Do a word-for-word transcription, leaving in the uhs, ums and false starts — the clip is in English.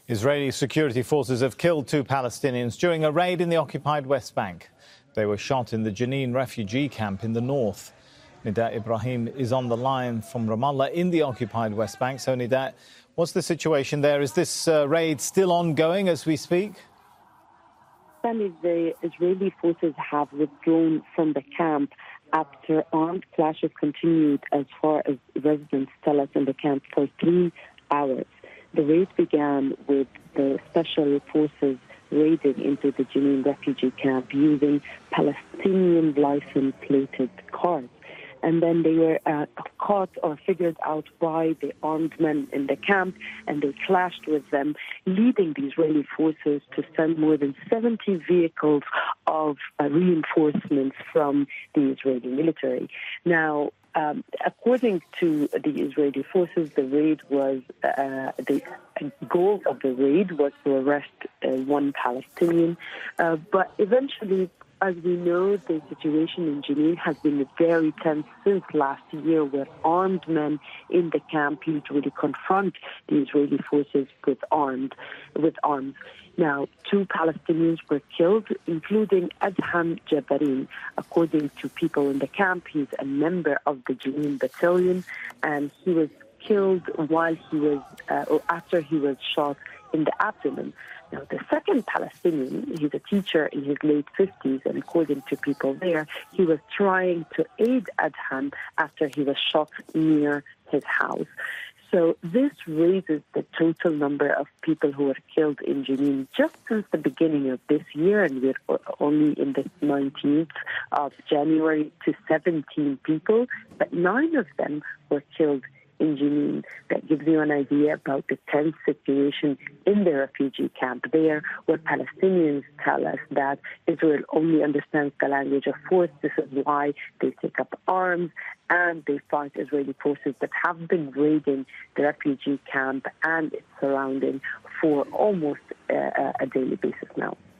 Israeli security forces have killed two Palestinians during a raid in the occupied West Bank. They were shot in the Jenin refugee camp in the north. Nida Ibrahim is on the line from Ramallah in the occupied West Bank. So, Nida, what's the situation there? Is this uh, raid still ongoing as we speak? The Israeli forces have withdrawn from the camp after armed clashes continued, as far as residents tell us, in the camp for three hours. The raid began with the special forces raiding into the Jenin refugee camp using Palestinian license-plated cars. And then they were uh, caught or figured out by the armed men in the camp, and they clashed with them, leading the Israeli forces to send more than seventy vehicles of uh, reinforcements from the Israeli military. Now, um, according to the Israeli forces, the raid was, uh, the goal of the raid was to arrest uh, one Palestinian, uh, but eventually, as we know, the situation in Jenin has been very tense since last year, where armed men in the camp usually confront the Israeli forces with armed, with arms. Now, two Palestinians were killed, including Adham Jabarin. According to people in the camp, he's a member of the Jenin battalion, and he was killed while he was, uh, or after he was shot in the abdomen. Now, the second Palestinian, he's a teacher in his late fifties, and according to people there, he was trying to aid Adham after he was shot near his house. So this raises the total number of people who were killed in Jenin just since the beginning of this year, and we're only in the nineteenth of January, to seventeen people, but nine of them were killed in Jenin. That gives you an idea about the tense situation in the refugee camp there, where Palestinians tell us that Israel only understands the language of force. This is why they take up arms and they fight Israeli forces that have been raiding the refugee camp and its surrounding for almost uh, a daily basis now.